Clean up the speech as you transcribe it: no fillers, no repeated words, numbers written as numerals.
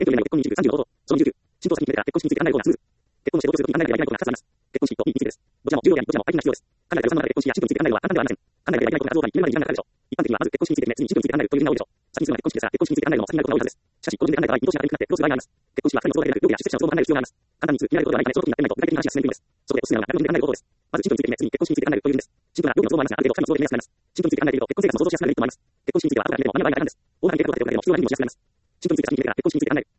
遠距離恋愛の結婚について30のこと。その29、浸透先に触れた結婚式について考えることが多数。結婚して同居するときに考えなければいけないことが2つあります。結婚式と意義についてです。どちらも重要であり、どちらも相手が必要です。考えた予算の中で結婚式や親族について考えるのは簡単ではありません。考えなければいけないことが増加に決めるまでに時間がかかるでしょう。一般的にはまず結婚式について決め、次に親族について考えるという順が多いでしょう。先にするのは結婚式ですが、結婚式について考えるのも先になることが多いはずです。しかし、個人で考えた場合、見通しが明るくなって苦労する場合があります。結婚式は2人の都合だけでなく、料理や出席者の都合も考える必要があります。簡単に言う、見られることがないため、その時になってみないと具体的な話が進めにくいんです。そこでおすすめなのが、個人で考える方法です。まず、親族について決め、次に結婚式について考えるという順です。シンプルな料理の都合もありますが、ある程度2人の都合で決めやすくなります。親族について考えていると、結婚生活も想像しやすくなるメリットもあります。結婚式については後から決めても間に合わない場合があるんです。大幅な計画を立てるだけでも必要な割にもしやすくなります。親族について先に決めてから結婚式について考える。